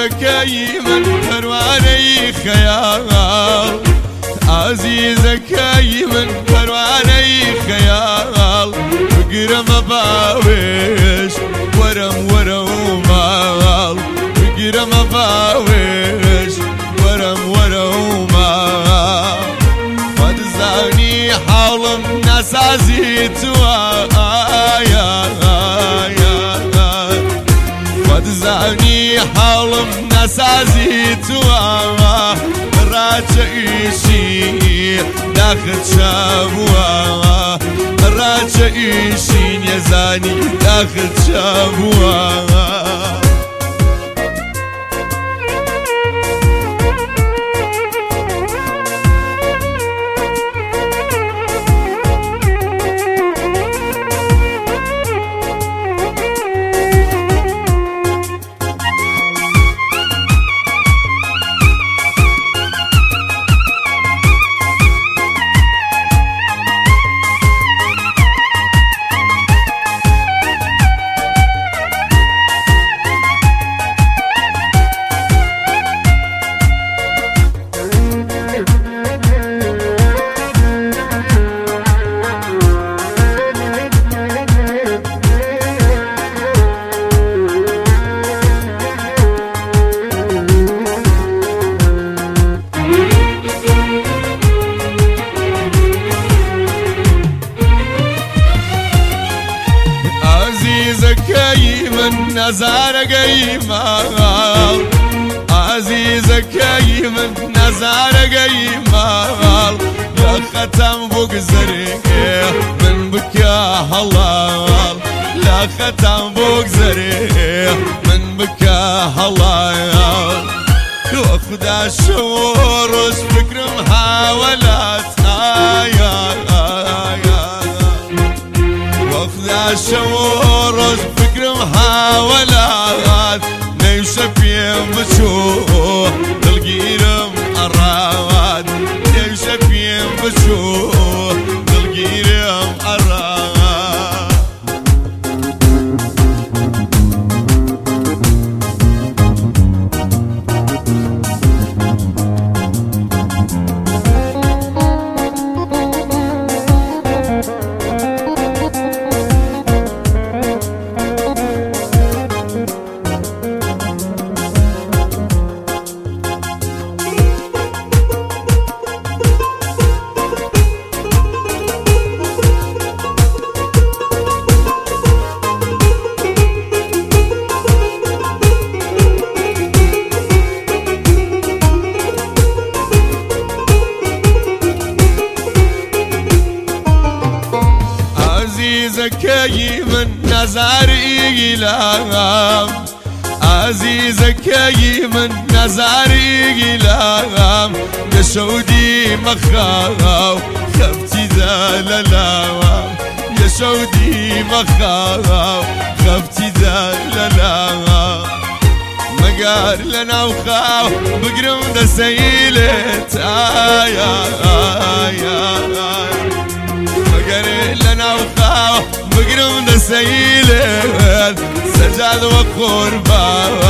عزيزك من پروانه خيال عزيزك من پروانه خيال بقرم باوش ورم مال بقرم باوش ورم مال فدزاني حالم نسازي فدزاني حالم نسازي راجعيشي داخل شابوا راجعيشي يزاني داخل شابوا من نزار قيمال عزيزك من نزار قيمال يا ختم فوق زريق من بكى هلال لا ختم فوق زريق من بكى هلال وخدا شعور وش فكر محاولات وخدا شعور وش فكر محاولات نيوشف ينبشوه بالقيرم أراد نيوشف ينبشوه بالقيرم أراد عزيزك من نزار إقلام عزيزك من نزار إقلام يا شودي مخاو خفتي ذا للاوام يا شودي مخاو خفتي ذا للاوام مقار لنا وخاو بقرم ذا سيلت لنا وخاو بقرم ذا سيلت سجاد وقربا